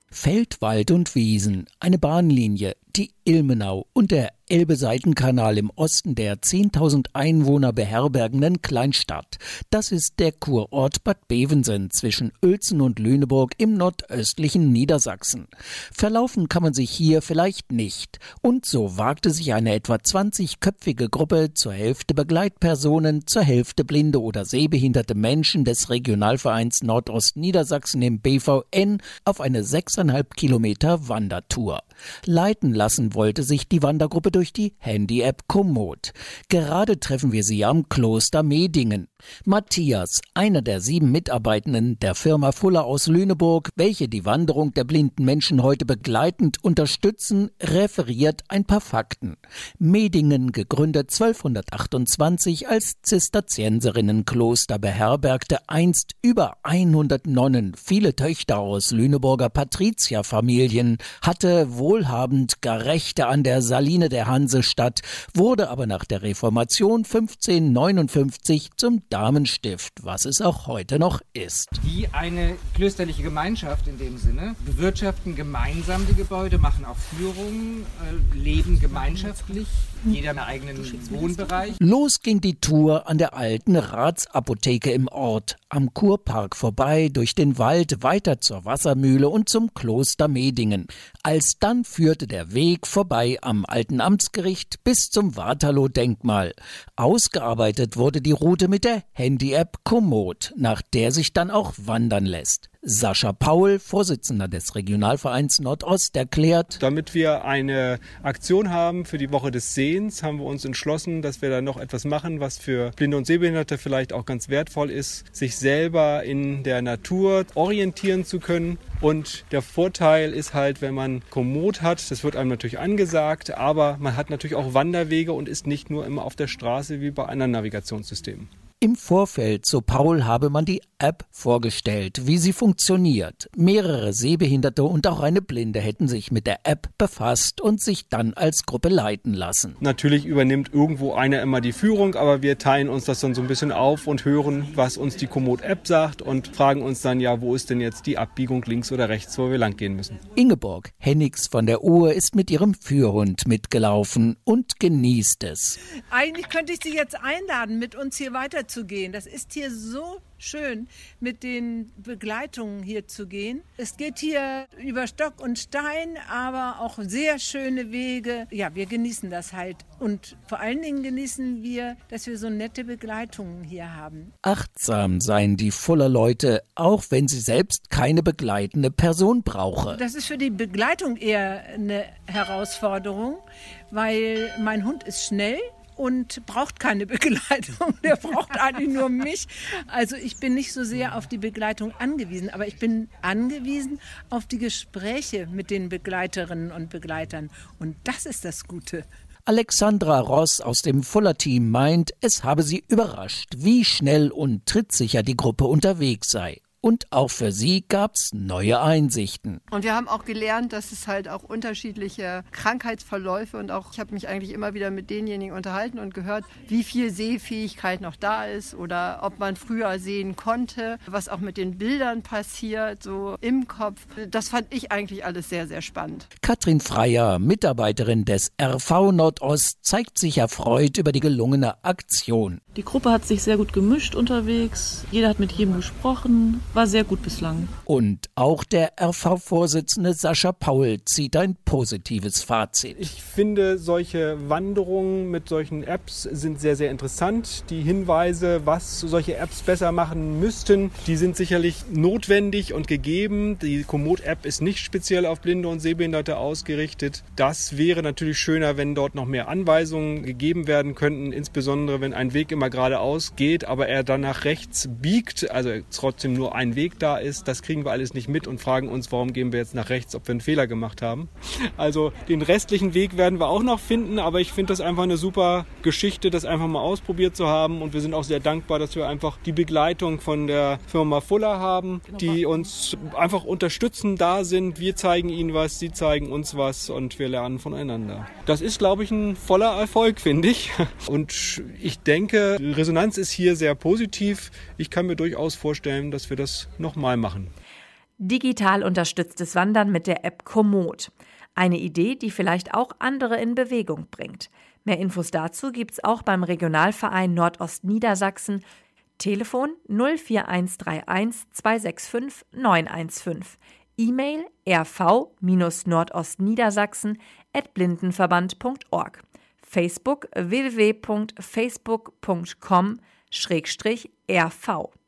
Feld, Wald und Wiesen, eine Bahnlinie, die Ilmenau und der Elbe-Seitenkanal im Osten der 10.000 Einwohner beherbergenden Kleinstadt. Das ist der Kurort Bad Bevensen zwischen Uelzen und Lüneburg im nordöstlichen Niedersachsen. Verlaufen kann man sich hier vielleicht nicht. Und so wagte sich eine etwa 20-köpfige Gruppe, zur Hälfte Begleitpersonen, zur Hälfte blinde oder sehbehinderte Menschen des Regionalvereins Nordostniedersachsen im BVN auf eine 6,5 Kilometer Wandertour. Leiten lassen wollte sich die Wandergruppe durch die Handy-App Komoot. Gerade treffen wir sie am Kloster Medingen. Matthias, einer der 7 Mitarbeitenden der Firma Fuller aus Lüneburg, welche die Wanderung der blinden Menschen heute begleitend unterstützen, referiert ein paar Fakten. Medingen, gegründet 1228 als Zisterzienserinnenkloster, beherbergte einst über 100 Nonnen, viele Töchter aus Lüneburger Patrizierfamilien, hatte wohlhabend gar Rechte an der Saline der Hansestadt, wurde aber nach der Reformation 1559 zum Damenstift, was es auch heute noch ist. Wie eine klösterliche Gemeinschaft in dem Sinne, bewirtschaften gemeinsam die Gebäude, machen auch Führungen, leben gemeinschaftlich, jeder einen eigenen Wohnbereich. Los ging die Tour an der alten Ratsapotheke im Ort, am Kurpark vorbei, durch den Wald, weiter zur Wassermühle und zum Kloster Medingen. Alsdann führte der Weg vorbei am alten Amtsgericht bis zum Waterloo-Denkmal. Ausgearbeitet wurde die Route mit der Handy-App Komoot, nach der sich dann auch wandern lässt. Sascha Paul, Vorsitzender des Regionalvereins Nordost, erklärt: Damit wir eine Aktion haben für die Woche des Sehens, haben wir uns entschlossen, dass wir da noch etwas machen, was für Blinde und Sehbehinderte vielleicht auch ganz wertvoll ist, sich selber in der Natur orientieren zu können. Und der Vorteil ist halt, wenn man Komoot hat, das wird einem natürlich angesagt, aber man hat natürlich auch Wanderwege und ist nicht nur immer auf der Straße wie bei anderen Navigationssystemen. Im Vorfeld, so Paul, habe man die App vorgestellt, wie sie funktioniert. Mehrere Sehbehinderte und auch eine Blinde hätten sich mit der App befasst und sich dann als Gruppe leiten lassen. Natürlich übernimmt irgendwo einer immer die Führung, aber wir teilen uns das dann so ein bisschen auf und hören, was uns die Komoot-App sagt und fragen uns dann, ja, wo ist denn jetzt die Abbiegung links oder rechts, wo wir lang gehen müssen. Ingeborg Hennigs von der Uhr ist mit ihrem Führhund mitgelaufen und genießt es. Eigentlich könnte ich Sie jetzt einladen, mit uns hier weiterzugehen. Das ist hier so schön, mit den Begleitungen hier zu gehen. Es geht hier über Stock und Stein, aber auch sehr schöne Wege. Ja, wir genießen das halt. Und vor allen Dingen genießen wir, dass wir so nette Begleitungen hier haben. Achtsam seien die Fuller Leute, auch wenn sie selbst keine begleitende Person brauche. Das ist für die Begleitung eher eine Herausforderung, weil mein Hund ist schnell und braucht keine Begleitung. Der braucht eigentlich nur mich. Also ich bin nicht so sehr auf die Begleitung angewiesen, aber ich bin angewiesen auf die Gespräche mit den Begleiterinnen und Begleitern. Und das ist das Gute. Alexandra Ross aus dem Fuller-Team meint, es habe sie überrascht, wie schnell und trittsicher die Gruppe unterwegs sei. Und auch für sie gab's neue Einsichten. Und wir haben auch gelernt, dass es halt auch unterschiedliche Krankheitsverläufe und auch, ich habe mich eigentlich immer wieder mit denjenigen unterhalten und gehört, wie viel Sehfähigkeit noch da ist oder ob man früher sehen konnte, was auch mit den Bildern passiert, so im Kopf. Das fand ich eigentlich alles sehr, sehr spannend. Katrin Freier, Mitarbeiterin des RV Nordost, zeigt sich erfreut über die gelungene Aktion. Die Gruppe hat sich sehr gut gemischt unterwegs, jeder hat mit jedem gesprochen. War sehr gut bislang. Und auch der RV-Vorsitzende Sascha Paul zieht ein positives Fazit. Ich finde, solche Wanderungen mit solchen Apps sind sehr, sehr interessant. Die Hinweise, was solche Apps besser machen müssten, die sind sicherlich notwendig und gegeben. Die Komoot-App ist nicht speziell auf Blinde und Sehbehinderte ausgerichtet. Das wäre natürlich schöner, wenn dort noch mehr Anweisungen gegeben werden könnten, insbesondere wenn ein Weg immer geradeaus geht, aber er dann nach rechts biegt, also trotzdem nur ein Weg da ist, das kriegen wir alles nicht mit und fragen uns, warum gehen wir jetzt nach rechts, ob wir einen Fehler gemacht haben. Also den restlichen Weg werden wir auch noch finden, aber ich finde das einfach eine super Geschichte, das einfach mal ausprobiert zu haben und wir sind auch sehr dankbar, dass wir einfach die Begleitung von der Firma Fuller haben, die uns einfach unterstützen, da sind, wir zeigen ihnen was, sie zeigen uns was und wir lernen voneinander. Das ist, glaube ich, ein voller Erfolg, finde ich. Und ich denke, die Resonanz ist hier sehr positiv. Ich kann mir durchaus vorstellen, dass wir das nochmal machen. Digital unterstütztes Wandern mit der App Komoot. Eine Idee, die vielleicht auch andere in Bewegung bringt. Mehr Infos dazu gibt's auch beim Regionalverein Nordostniedersachsen. Telefon 04131 265 915. E-Mail rv-nordostniedersachsen@blindenverband.org. Facebook www.facebook.com/rv.